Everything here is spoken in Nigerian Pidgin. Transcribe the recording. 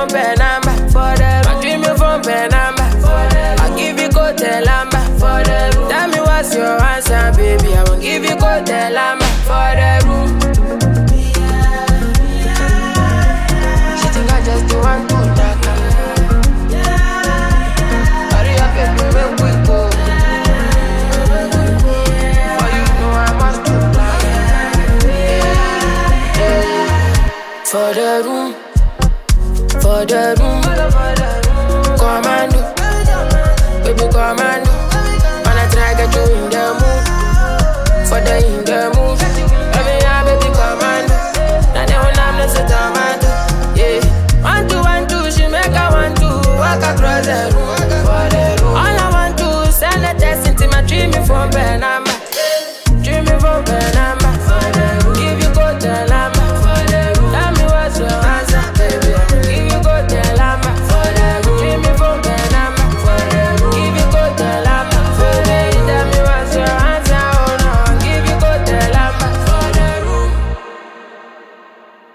phone pay number for the room. Give me phone pay number for the room. I give you go tell number for the room. Tell me what's your answer, baby. I won't give you go tell number for the room. She think I just do one good talk. Hurry up, baby, make we go. For you know I must do plan. For the room. For the room, commando, baby commando. Wanna try get you in the mood, for the in the mood. Every year, baby commando. Now they want I'm not a tomato, yeah. 1 2 1 2, she make a 1 2, walk across the room. For the room, all I want to send a test into my dream phone,